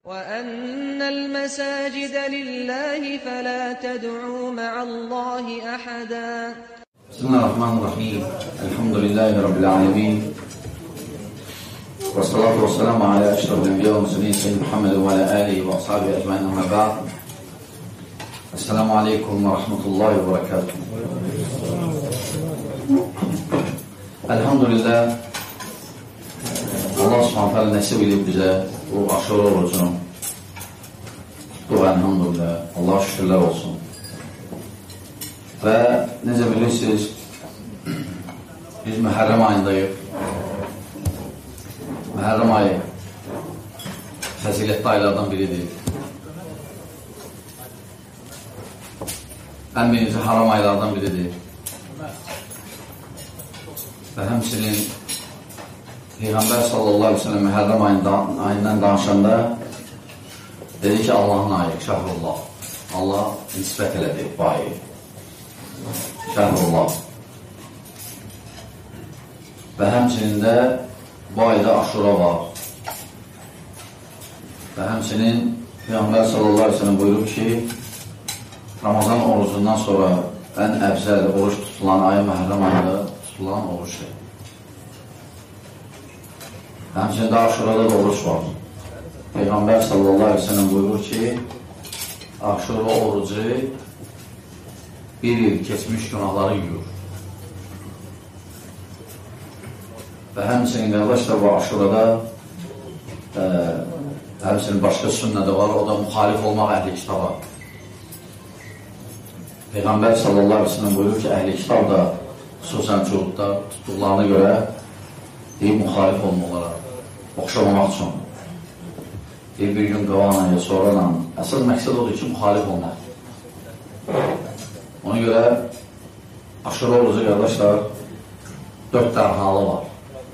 وَأَنَّ الْمَسَاجِدَ لِلَّهِ فَلَا تَدْعُوا مَعَ اللَّهِ أَحَدًا. Bismillahirrahmanirrahim. Elhamdülillahi Rabbil alemin. Və salatu və selamu alə əşrafil enbiya və murselin Seyyid Muhammed və alə alihi və ashabihi ecmaîn amma ba'd. Esselamu aleykum və rahmetullahi və berekatuhu. Elhamdülillah Allah subhanahu teala nəsib edib bizə bu aşura orucunu. Tutduq elhamdülillah. Allah şükürlər olsun. Və necə bilirsiniz, biz Mühərrəm ayındayıq. Mühərrəm ayı fəzilətli aylardan biridir. Ən birinci haram aylardan biridir. Və həmçinin Peyğəmbər sallallahu aleyhi ve sellem Mühərrəm ayından danışanda dedi ki, Allahın ayı, şəhrullah. Allah nisbət elədi bu ayı. Şəhrullah. Və həmçinin də bu ayda aşura var. Və həmçinin Peyğəmbər sallallahu aleyhi ve sellem buyurub ki, Ramazan orucundan sonra ən əfzəl oruç tutulan ayı Mühərrəm ayında tutulan oruçdur. Həmçinin də aşurada da oruç var. Peyğəmbər sallallahu aleyhi ve sellem buyurur ki, aşura orucu bir il keçmiş günahları yuyur. Və həmçinin qardaşlar bu aşurada həmçinin başqa sünnədə var, o da müxalif olmaq əhli kitaba. Peyğəmbər sallallahu aleyhi ve sellem buyurur ki, əhli kitab da xüsusən cuhudda tutduqlarına görə deyib müxalif olmalara, oxşamamaq üçün. Deyib bir gün qavanla ya sonradan, əsas məqsəd odur ki, müxalif olmaq. Ona görə aşura orucu qardaşlar 4 dərhalı var.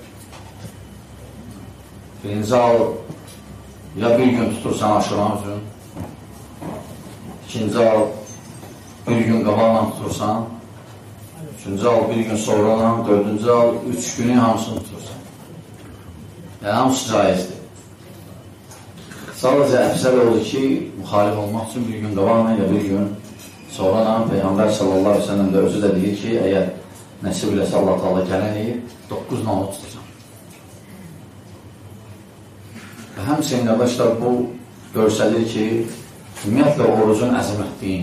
Birinci al, ya bir gün tutursan aşuran üçün, ikinci al, bir gün qavanla tutursan, üçüncü al, bir gün sonradan, dördüncü al, 3 günün hamısını tutursan. Yəni, hamısı caizdir. Sadəcə əfsəl olur ki, müxalif olmaq üçün bir gün qavanla ya bir gün sonradan Peyğəmbər sallallahu aleyhi ve sellem də özü də deyir ki, əgər nəsib eləsə Allah Taala gələn deyir, 9 namı tutacaq. Və həmçinin qardaşlar bu görsəlir ki, ümumiyyətlə orucun əzəmətliyin.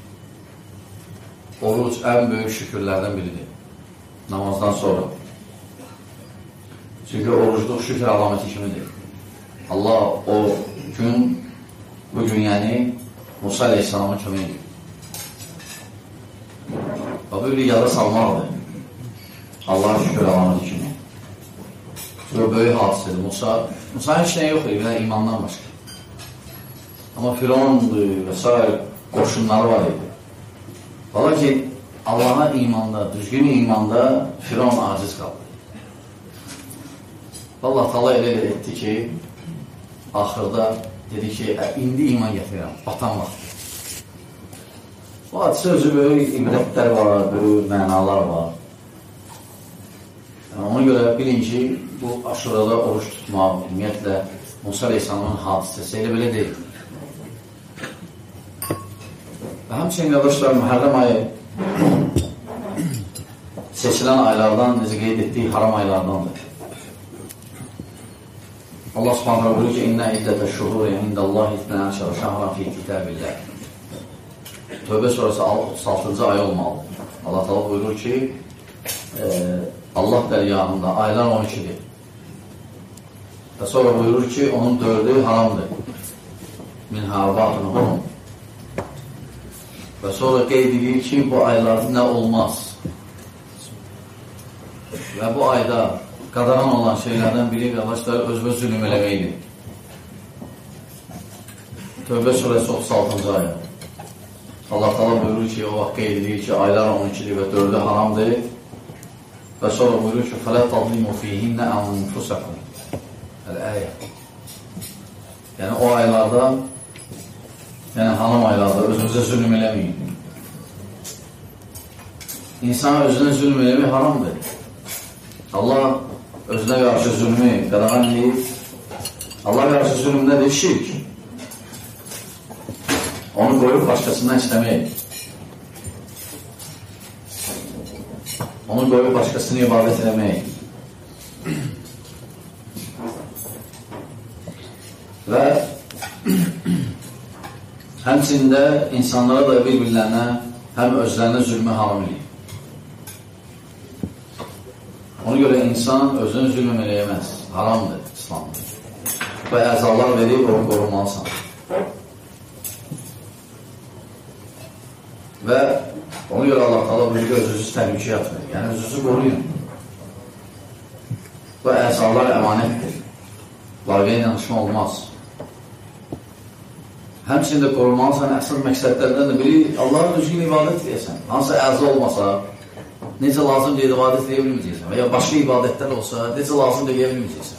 Oruc ən böyük şükürlərdən biridir, namazdan sonra. Çünki orucluq şükür əlaməti kimidir. Allah o gün, bugün yəni Musa Aleyhisselamın kömək edir. Və bu bir yada salmaqdır. Allah'a şükür əlaməti kimi. Bu böyük hadisədir. Musa'nın heç nə yox idi, bir imandan başqa. Amma Firavundur və s. qoşunları var idi. Valla ki, Allah'a imanda, düzgün imanda Firavun aciz qaldı. Allah Taala elə etdi ki, axırda dedi ki, indi iman gətirirəm, batan vaxtı. Bu hadisə özü böyük ibrətlər var, böyük mənalar var. Yəni, ona görə bilin ki, bu aşurada oruç tutmaq, ümumiyyətlə, Musa Aleyhisselamın hadisəsi elə belə deyil. Və həmçinin qardaşlar, Mühərrəm ayı seçilən aylardan, necə qeyd etdiyi haram aylardandır. Allah subhanahu buyurur ki, İnnə iddətə şuhuri indallahi itnə şəhran fi kitabillah. Tövbə surəsi 36-cı ay olmalı. Allah Taala buyurur ki, Allah dərgahında aylar 12-dir. Və sonra buyurur ki, onun 4-ü haramdır. Min harbatın hunum. Və sonra qeyd edir ki, bu aylarda nə olmaz. Və bu ayda qadaran olan şeylərdən biri, qardaşlar, özbə zülüm eləməkdir. Tövbə surəsi 36-cı ayı. Allah Taala buyurur ki, o vaxt qeyd edir ki, aylar 12-dir və 4-ü haramdır. Və sonra buyurur ki, فَلَا تَظْلِمُوا فِيهِنَّ أَنْفُسَكُمْ Əl-əyə. Yəni, o aylarda, yəni haram aylarda özünüzə zülüm eləməyin. İnsana özünə zülüm eləmək haramdır. Allah özünə qarşı zülmü qadağan edib. Allah qarşı zülüm nədir? Şirk. Onu qoyub başqasından istəmək. Onu qoyub başqasını ibadət eləmək. Və həmçində insanlara da bir-birlərinə həm özlərinə zülmü haram edir. Ona görə insan özünü zülm eləyəməz. Haramdır İslamda. Və əzalar verib, onu qorumalısan. Və ona görə Allah Taala buyuruyor, özünüzü təhlükəyə atmayın. Yəni, özünüzü qoruyun. Və əzalar əmanətdir. Layıqə yanlışma olmaz. Həmçində qorumalısan, əsas məqsədlərdən də biri Allah'a düzgün ibadət edəsən. Hansı əza olmasa, necə lazım deyil ibadət edə bilməyəcəksən və ya başqa ibadətlər olsa, necə lazım deyə bilməyəcəksən.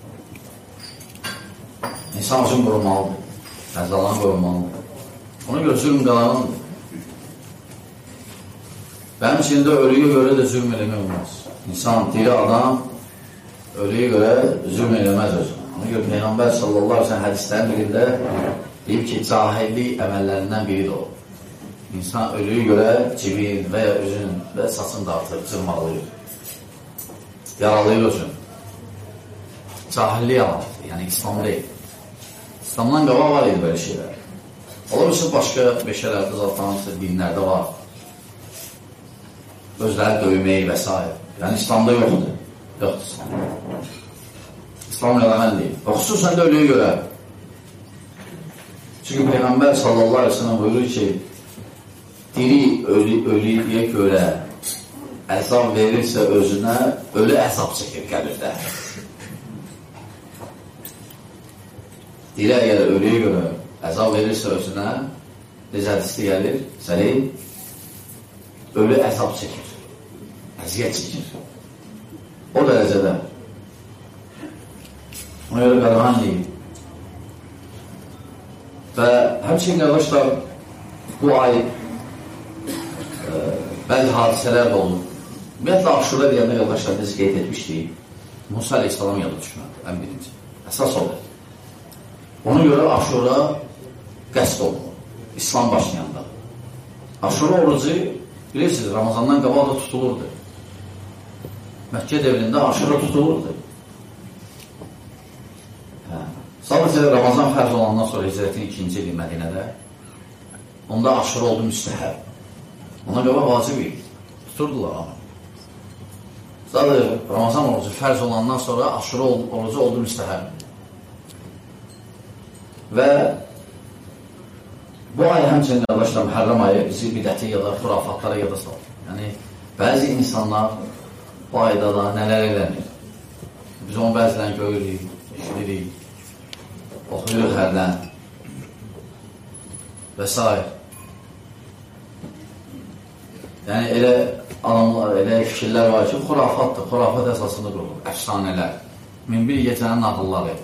İnsan üçün qorunmalıdır, əzalarını qorunmalıdır. Ona görə zülm qalanındır. Və həmçində ölüyə görə də zülm eləmək olmaz. İnsan, diri adam ölüyə görə zülm eləməz özünə. Ona görə Peyğəmbər sallallahu aleyhi ve sellem hədislərin birində deyib ki, cahillik əməllərindən biri də o. İnsan ölüyə görə cibin və ya üzün və saçını dartır, cırmalıyır. Yaralayır özün. Cahillik yalanıdır, yəni İslam deyil. İslamdan qabaq var idi belə şeylər. Ola bilsin, başqa beşələrdə zaten dinlərdə var. Özləri döyməyi və s. Yəni İslamda yoxdur. Yoxdur İslamda. İslam eləməli deyil. Və xüsusən də ölüyə görə. Çünki Peyğəmbər sallallahu aleyhi ve sellem buyurur ki, diri ölüyə görə əzab verirsə özünə, ölü əzab çəkir qəbirdə. Diri əgər ölüyə görə əzab verirsə özünə, necə hədisdə gəlir, səlih, ölü əzab çəkir, əziyyət çəkir. O dərəcədə. Ona görə qadağan deyil. Və həmçinin qardaşlar, bu ay bəzi hadisələr də olur. Ümumiyyətlə, Aşura deyəndə qardaşlar, biz qeyd etmişdik, Musa aleyhissalam yadı düşmədi, ən birinci. Əsas olur. Ona görə Aşura qəsd olunur, İslam başlayanda. Aşura orucu, bilirsiniz, Ramazandan qabaq da tutulurdu. Məkkə devrində Aşura tutulurdu. Sadəcə Ramazan fərz olandan sonra hicrətin 2-ci ili Mədinədə, onda Aşura oldu müstəhəb. Ona qabaq vacib idi. Tuturdular ama. Sadəcə Ramazan orucu fərz olandan sonra Aşura orucu oldu müstəhəb. Və bu ay həmçinin qardaşlar, Məhərrəm ayı bizi bidəti ya da xurafatlara yada salır. Yəni, bəzi insanlar bu ayda da nələr eləmir. Biz onu bəzilən görürük, işləyirik, oxuyuruq hərdən və s. Yəni, elə adamlar, elə fikirlər var ki, xurafatdır, xurafat əsasında qurulur, əfsanələr, minbir gecənin nağılları.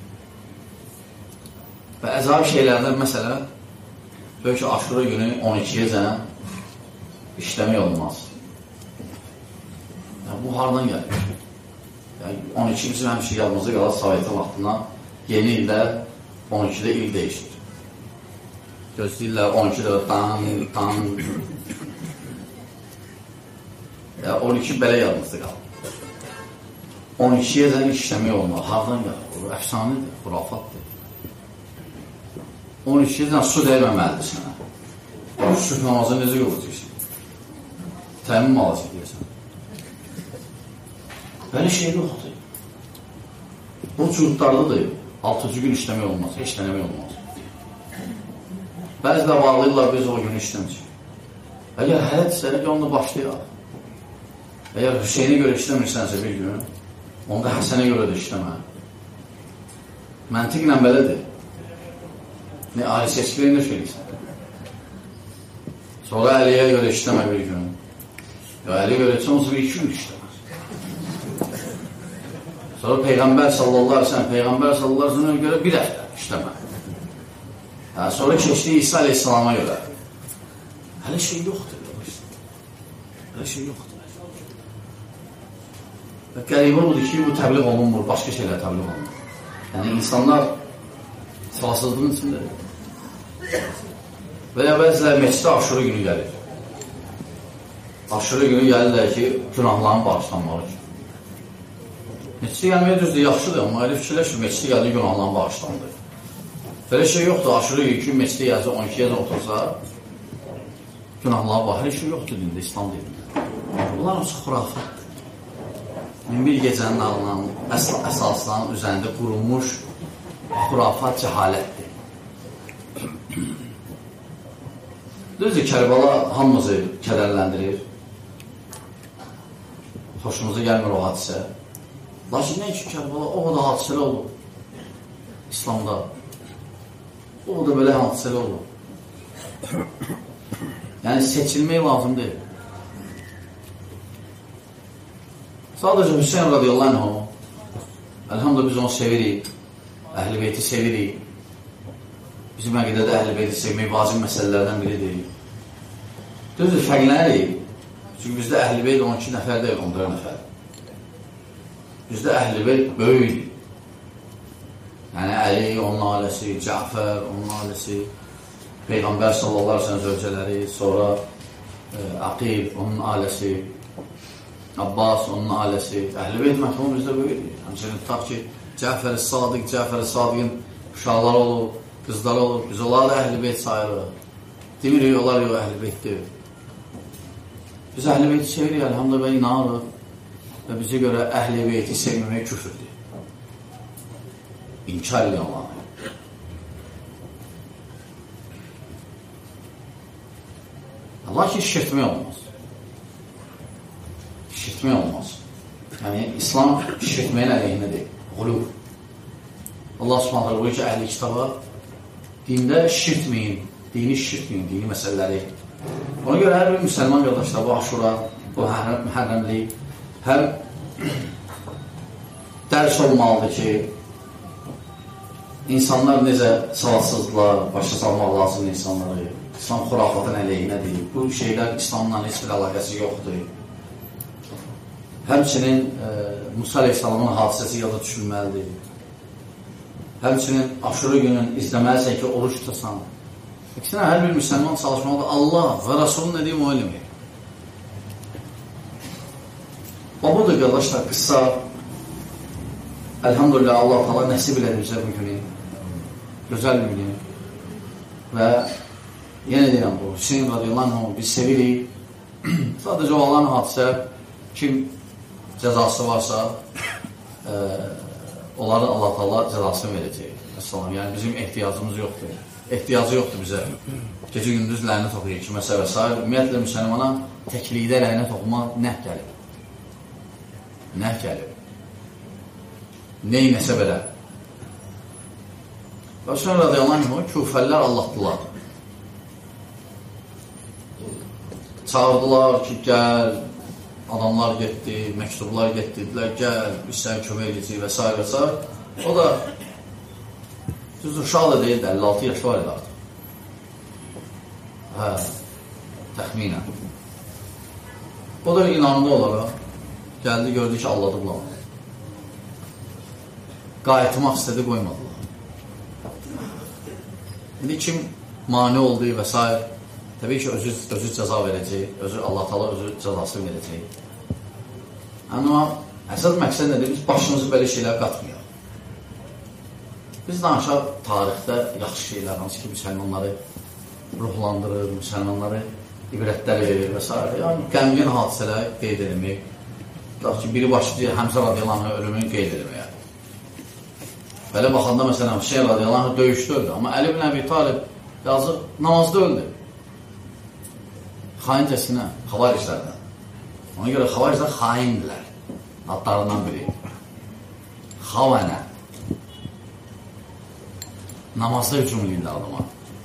Və əzab şeylərdən, məsələn, böyük ki, Aşura günü 12-yəcən işləmək olmaz. Yəni, bu hardan gəlir? Yəni, 12 bizim həmişə yadımızda qalır, Sovetə vaxtından yeni ildə 12-də il dəyişir. Gözləyirlər 12-də dan. Ya 12 belə yadımızda qalır. 12-yəcən işləmək olmaz. Hardan gəlir? Əfsanədir, xurafatdır. 12-yəcən su dəyməməlidir sənə. Sübh namazı necə qılacaqsın? Təmin alacaq deyəsən. Belə şey yoxdur. Bu cürddarda da yox. 6-cı gün işləmək olmaz, heç dənəmək olmaz. Bəzi də bağlayırlar, biz o günü işləməyik. Əgər hədsə, onunla başlayaq. Əgər Hüseyni görə işləmirsənsə bir gün, onda Həsənə görə də işləmə. Məntiqlə belədir. Ne aile seçkilerini de söyleyeceksin. Sonra Əliyə görə işləmə bir gün. Ya Əliyə görə etsən, o 2 gün işləmez. Sonra Peyğəmbər sallallahu aleyhi ve sellem, Peyğəmbər sallallahu aleyhi ve sellem görə bir həftə işləmə. Sonra keçdi İsa aleyhissalama görə. Hələ şey yoxdur. Hələ şey yoxdur. Və qəribə budur ki, bu təbliğ olunmur, başqa şeylər təbliğ olunmur. Yəni, insanlar savasızlığın içindədir. Və ya bəzilər meçidə aşırı günü gəlir. Aşırı günü gəlirlər ki, günahların bağışlanmağı üçün. Meçidə gəlməyə düzdür, yaxşıdır, amma elə fikirləşir, meçidə gəldiyi günahların bağışlandır. Belə şey yoxdur, aşırı yükü meçidə gəlsə, 12-yə də otursa, günahlara bağır, şey yoxdur dində, İslam dilində. Bunlar olsa xurafatdır. Bir gecənin alınan əsasların üzərində qurulmuş xurafat cəhalətdir. Düzdür, Kərbala hamımızı kədərləndirir. Xoşumuza gəlmir o hadisə. Lakin nə ki, Kərbala o da hadisəli olur. İslamda. O da belə hadisəli olur. Yəni, seçilmək lazım deyil. Sadəcə Hüseyin radiyallahu anh, əlhamdülillah biz onu sevirik, Əhl-i Beyti sevirik. Bizim əqidədə Əhl-i Beyti sevmək vacib məsələlərdən biridir. Düzdür, fərqlənirik. Çünki bizdə Əhl-i Beyt 12 nəfər deyil, 14 nəfər. Bizdə Əhl-i Beyt böyük. Yəni, Əli, onun ailəsi, Cəfər, onun ailəsi, Peyğəmbər sallallahu aleyhi ve sellem zövcələri, sonra Aqil, onun ailəsi, Abbas, onun ailəsi, Əhl-i Beyt məhkumu bizdə böyükdir. Həmçinin tutaq ki, Cəfər-i Sadiq, Cəfər-i Sadiqin uşaqları olur, qızları olur. Biz onlar da Əhl-i Beyt sayırıq. Demirik, onlar yox, Əhl-i Beytdir. Biz Əhl-i Beyti sevirik, əlhamdülillah inanırıq və bizə görə Əhl-i Beyti sevməmək küfürdür. İnkar edir Allah'ı. Lakin şişirtmək olmaz. Şişirtmək olmaz. Yəni, İslam şişirtməyin əleyhinədir. Qulub. Allah subhanətlə buyur ki, əhli kitaba dində şişirtməyin, dini şişirtməyin, dini məsələləri. Ona görə hər bir müsəlman qardaşlar bu aşura, bu mühərrəmlik həm dərs olmalıdır ki, insanlar necə savadsızdılar, başa salmaq lazımdır insanları. İslam xurafatın əleyhinədir. Bu şeylər İslamla heç bir əlaqəsi yoxdur. Həmçinin Musa Aleyhisselamın hadisəsi yada düşülməlidir. Həmçinin aşırı günün izləməlisən ki, oruç tutasan. İkisine hər bir müsəlman çalışmalıdır. Allah və Rasulun nə deyim o eləmək. O budur, qardaşlar, qısa. Elhamdülillah, Allah Teala nəsib elədi bizə bu günü. Gözəl bir günü. Və yenə deyirəm bu, Hüseyin radiyallahu anh, biz sevirik. Sadəcə olan hadisə, kim cəzası varsa, onların Allah Teala cəzasını verəcək. Yəni, bizim ehtiyacımız yoxdur. Ehtiyacı yoxdur bizə. Gecə gündüz lənət oxuyur, kiməsə və s. Ümumiyyətlə, müsəlmana təklikdə lənət oxumaq nəh gəlib. Nəh gəlib. Neynəsə belə. Və sonra radiyallahu anh, küfəllər Allahdılar. Çağırdılar ki, gəl, adamlar getdi, məktublar getdilər, gəl, biz sənə kömək edəcək və s. və s. O da düzdür, uşaq da deyildi, 56 yaşı var idi artıq. Hə, təxminən. O da inanında olaraq gəldi, gördü ki, alladıblar. Qayıtmaq istədi, qoymadılar. İndi kim mani oldu və s. Təbii ki, özü cəza verəcək, Allah Teala özü cəzasını verəcək. Amma əsas məqsəd nədir? Biz başımızı belə şeylər qatmayaq. Biz danışaq tarixdə yaxşı şeylər, hansı ki, müsəlmanları ruhlandırır, müsəlmanları ibrətlər verir və s. Yəni, qəmgin hadisələr qeyd edilmək. Biri başlayır, Həmzə radiyallahu anh ölümünü qeyd edilməyə. Belə baxanda, məsələn, Hüseyin radiyallahu anh döyüşdə öldü. Amma Əli ibn Əbi Talib yazıq namazda öldü. Xaincəsinə, xavariclərdən. Ona görə xavariclər xaindirlər. Adlarından biri. Xavənə. Namazda hücum edirlər adama.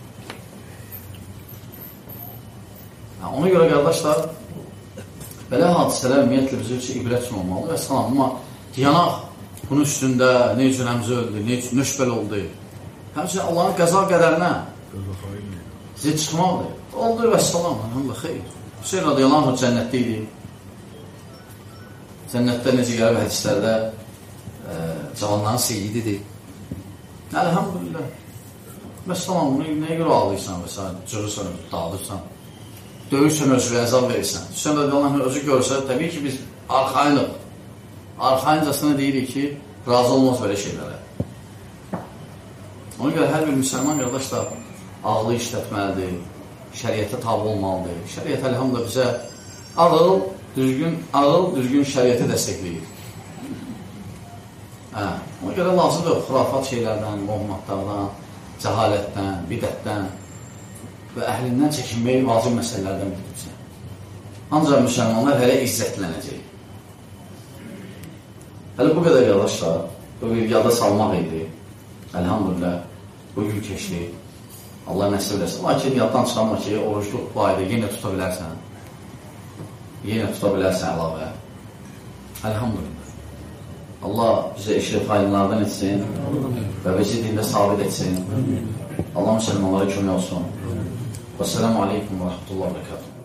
Ona görə, qardaşlar, belə hadisələr ümumiyyətlə bizə üçün ibrət üçün olmalı və salam. Amma yanaq bunun üstündə nə üçün Həmzə öldü, nə üçün nöşbəl oldu. Həmçinin Allahın qəza qədərinə sizə çıxmaqdır. Oldu və salam, Allah xeyr. Hüseyin radiyallahu anh cənnətdə idi. Cənnətdə necə gəlib hədislərdə cavanların seyyididir. Əlhamdülillah. Məsələn, nəyə görə ağlayırsan və sən cırırsan, dağıdırsan, döyürsən, özü əzab verirsən. Sən də Allah özü görsə, təbii ki, biz arxayınıq. Arxayıncasına deyirik ki, razı olmaz belə şeylərə. Ona görə hər bir müsəlman qardaş da ağlı işlətməlidir, şəriətə tabi olmalıdır. Şəriət əlhamdülillah bizə ağıl, düzgün şəriəti dəstəkləyir. Ona görə lazımdır xurafat şeylərdən, muhammadlardan, cəhalətdən, bidətdən və əhlindən çəkinmək vacib məsələlərdən bildirsin. Ancaq müsəlmanlar hələ izzətlənəcək. Hələ bu qədər qardaşlar, bu bir yada salmaq idi. Əlhamdülillah, bu gün keçdi. Allah nəsib eləsin. Lakin yaddan çıxanma ki, orucluq bu ayda yenə tuta bilərsən. Yenə tuta bilərsən əlavə. Əlhamdülillah. Allah bizə işrə faydalardan etsin və bizi dində sabit etsin. Allah müsəlmanlara kömək olsun. Və sələmu aleykum və rəhmətullah və rəkatuhu.